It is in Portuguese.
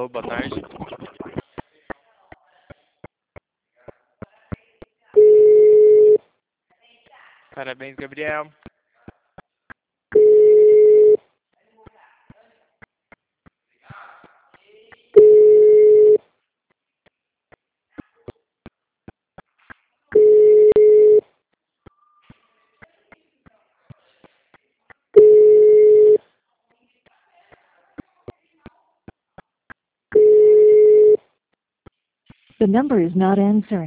Alô, boa tarde. Parabéns, Gabriel. The number is not answering.